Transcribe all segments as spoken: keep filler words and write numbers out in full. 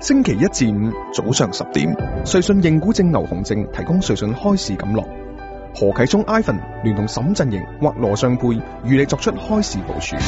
星期一至五早上十點，瑞信認股證牛熊證提供瑞信開市錦囊。何啟聰 Ivan 聯同沈振盈或羅尚佩與你作出開市部署。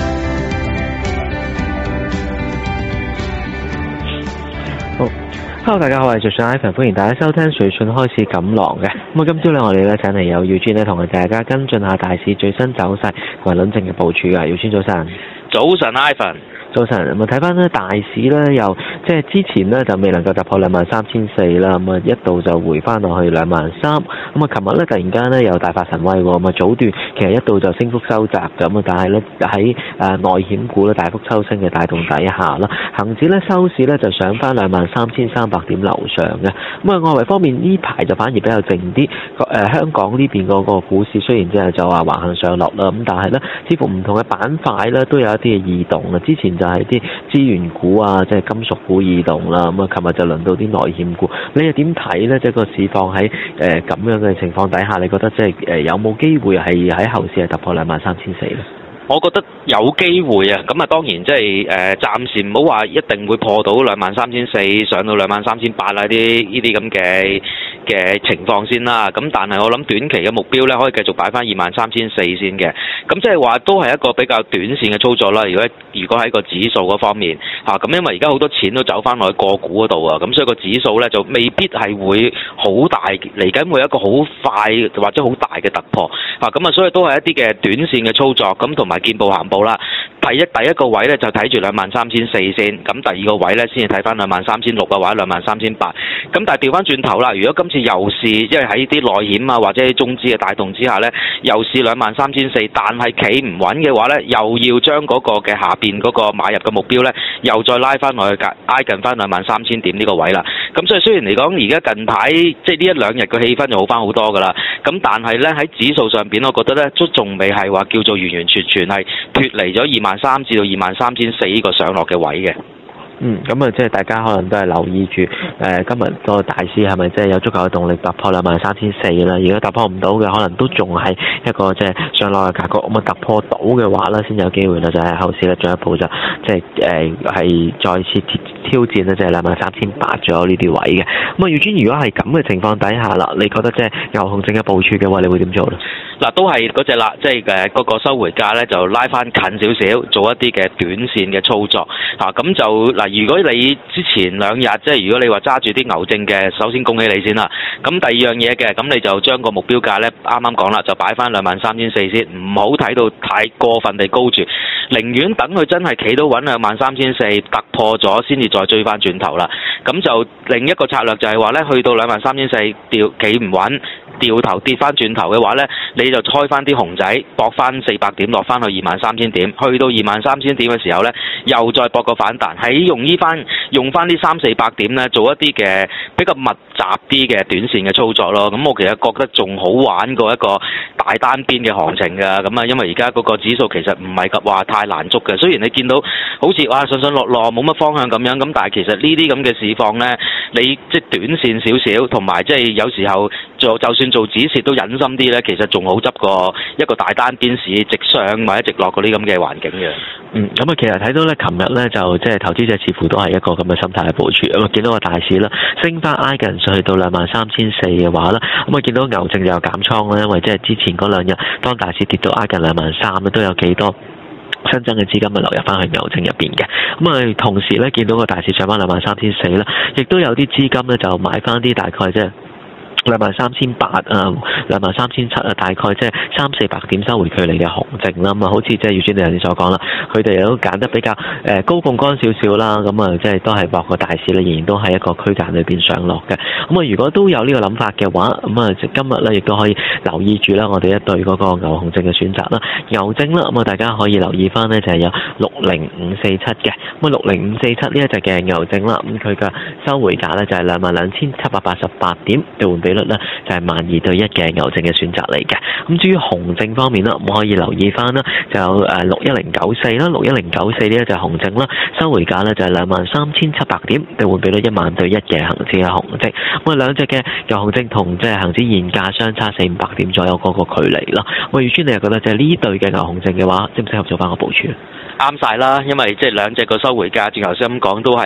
好 ，Hello， 大家好，我係瑞信 Ivan， 歡迎大家收聽瑞信開市錦囊嘅。咁啊，今朝咧我哋咧請嚟有耀尊咧同大家跟進下大市最新走勢同埋輪證嘅部署嘅。耀尊早晨， 早晨 Ivan。 早晨，咁啊睇翻咧大市咧，又即係之前咧就未能夠突破兩萬三千四啦，咁啊一度就回翻落去兩萬三，咁啊琴日咧突然間咧又大發神威喎，咁啊早段其實一度就升幅收窄咁啊，但係咧喺誒內險股咧大幅抽升嘅帶動底下啦，恆指咧收市咧就上翻兩萬三千三百點樓上嘅，咁啊外圍方面呢排就反而比較靜啲，誒香港呢邊嗰個股市雖然即係就話橫行上落啦，咁但係咧似乎唔同嘅板塊咧都有一啲嘅異動啊，之前就係啲資源股啊，即係金屬股異動啦。咁啊，琴日就輪到啲內險股，你又點睇呢？即係個市況喺誒咁樣嘅情況底下，你覺得即係誒有冇機會係喺後市係突破兩萬三千四呢？ 我覺得有機會啊，咁啊當然即係誒暫時唔好話一定會破到兩萬三千四，上到兩萬三千八啊啲呢啲咁嘅嘅情況先啦。咁但係我諗短期嘅目標咧，可以繼續擺翻二萬三千四先嘅。咁即係話都係一個比較短線嘅操作啦。如果如果喺個指數嗰方面嚇，咁因為而家好多錢都走翻落去個股嗰度啊，咁所以個指數咧就未必係會好大，嚟緊會有一個好快或者好大嘅突破嚇。咁啊，所以都係一啲嘅短線嘅操作，咁同埋見步行步啦。第一第一個位咧就睇住兩萬三千四先，咁第二個位咧先至睇翻兩萬三千六啊，或者兩萬三千八。咁但係調翻轉頭啦，如果今次又試，因為喺啲內險啊或者中資嘅帶動之下咧，又試兩萬三千四，但係企唔穩嘅話咧，又要將嗰個嘅下邊嗰個買入嘅目標咧，又再拉翻落去挨近翻兩萬三千點呢個位啦。咁所以雖然嚟講，而家近排即係呢一兩日嘅氣氛就好翻好多噶啦，咁但係咧喺指數上邊，我覺得咧都仲未係話叫做完完全全係脫離咗二萬三至到二萬三千四呢個上落嘅位嘅。 嗯，咁啊，即係大家可能都係留意住，誒、呃，今日個大市係咪即係有足夠嘅動力突破兩萬三千四啦？如果突破唔到嘅，可能都仲係一個即係上落嘅格局。咁啊，突破到嘅話咧，先有機會啦，就係、是、後市咧進一步就即係誒係再次挑戰咧，就係兩萬三千八左右呢啲位嘅。咁啊，耀尊，如果係咁嘅情況底下啦，你覺得即係牛熊證嘅部署嘅話，你會點做咧？ 嗱，都係嗰隻啦，即係誒嗰個收回價咧，就拉翻近少少，做一啲嘅短線嘅操作嚇。咁、啊、就嗱，如果你之前兩日即係如果你話揸住啲牛證嘅，首先恭喜你先啦。咁第二樣嘢嘅，咁你就將個目標價咧，啱啱講啦，就擺翻兩萬三千四先，唔好睇到太過分地高住，寧願等佢真係企到穩兩萬三千四突破咗，先至再追翻轉頭啦。咁就另一個策略就係話咧，去到兩萬三千四掉企唔穩，掉頭跌翻轉頭嘅話咧，你就開翻啲熊仔，搏翻四百點落翻去二萬三千點，去到二萬三千點嘅時候咧，又再搏個反彈，喺用呢翻用翻啲三四百點咧，做一啲嘅比較密集啲嘅短線嘅操作咯。咁我其實覺得仲好玩過一個大單邊嘅行情㗎。咁啊，因為而家嗰個指數其實唔係咁話太難捉嘅。雖然你見到好似哇上上落落冇乜方向咁樣，咁但係其實呢啲咁嘅市況咧，你即係短線少少，同埋即係有時候做就算做止蝕都忍心啲咧，其實仲好執過一個大單邊市直上或者直落嗰啲咁嘅環境嘅。 嗯，咁啊，其實睇到咧，琴日咧就即係投資者似乎都係一個咁嘅心態嘅部署。咁啊，見到個大市啦，升翻挨近上去到兩萬三千四嘅話啦，咁啊見到牛證就有減倉啦，因為即係之前嗰兩日當大市跌到挨近兩萬三咧，都有幾多新增嘅資金啊流入翻去牛證入邊嘅。咁啊，同時咧見到個大市上翻兩萬三千四啦，亦都有啲資金咧就買翻啲大概即係兩萬三千八啊，兩萬三千七啊，大概即係三四百點收回距離嘅熊證啦。咁啊，好似即係耀尊你頭先所講啦，佢哋都揀得比較誒高槓桿少少啦。咁啊，即係都係博個大市咧，仍然都係一個區間裏邊上落嘅。咁啊，如果都有呢個諗法嘅話，咁啊，今日咧亦都可以留意住啦，我哋一對嗰個牛熊證嘅選擇啦，牛證啦。咁啊，大家可以留意翻呢，就係有六零五四七嘅。咁啊，六零五四七呢一隻嘅牛證啦，咁佢嘅收回價咧就係兩萬兩千七百八十八點，兌換比率咧就係萬二對一嘅牛證嘅選擇嚟嘅。咁至於熊證方面啦，咁可以留意翻啦，就有誒六一零九四啦，六一零九四呢一隻熊證啦，收回價咧就係兩萬三千七百點，兌換比率一萬對一嘅恒指嘅熊證。咁啊，兩隻嘅牛熊證同即係恒指現價相差四五百點左右嗰個距離啦。喂，耀尊你又覺得即係呢對嘅牛熊證嘅話，適唔適合做翻個部署？ 啱晒啦，因為即係兩隻個收回價，正頭先咁講都係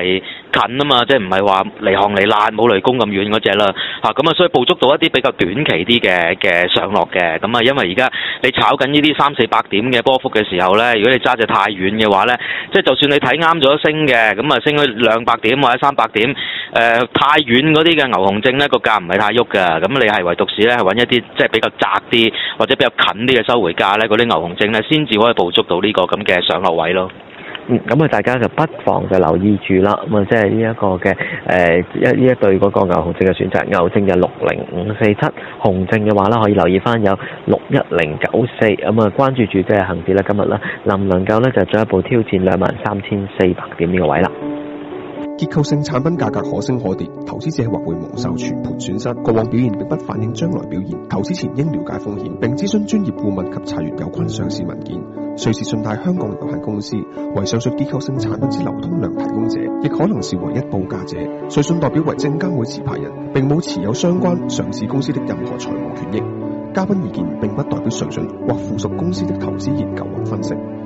近啊嘛，即係唔係話離行離爛冇雷公咁遠嗰隻啦嚇，咁啊所以捕捉到一啲比較短期啲嘅嘅上落嘅，咁啊因為而家你炒緊呢啲三四百點嘅波幅嘅時候咧，如果你揸隻太遠嘅話咧，即係就算你睇啱咗升嘅，咁啊升咗兩百點或者三百點，誒、呃、太遠嗰啲嘅牛熊證咧個價唔係太喐㗎，咁你係唯獨是咧係揾一啲即係比較窄啲或者比較近啲嘅收回價咧，嗰啲牛熊證咧先至可以捕捉到呢個咁嘅上落位咯。 嗯，咁啊，大家就不妨就留意住啦。咁啊，即係呢一個嘅誒一呢一對嗰個牛熊證嘅選擇，牛證就六零五四七，熊證嘅話咧可以留意翻有六一零九四。咁啊，關注住即係恆指咧，今日咧能唔能夠咧就進一步挑戰兩萬三千四百點呢個位啦。 結構性產品價格可升可跌，投資者或會蒙受全盤損失。過往表現並不反映將來表現，投資前應了解風險，並諮詢專業顧問及查閱有關上市文件。瑞士信貸香港有限公司為上述結構性產品之流通量提供者，亦可能是唯一報價者。瑞信代表為證監會持牌人，並冇持有相關上市公司的任何財務權益。嘉賓意見並不代表瑞信或附屬公司的投資研究或分析。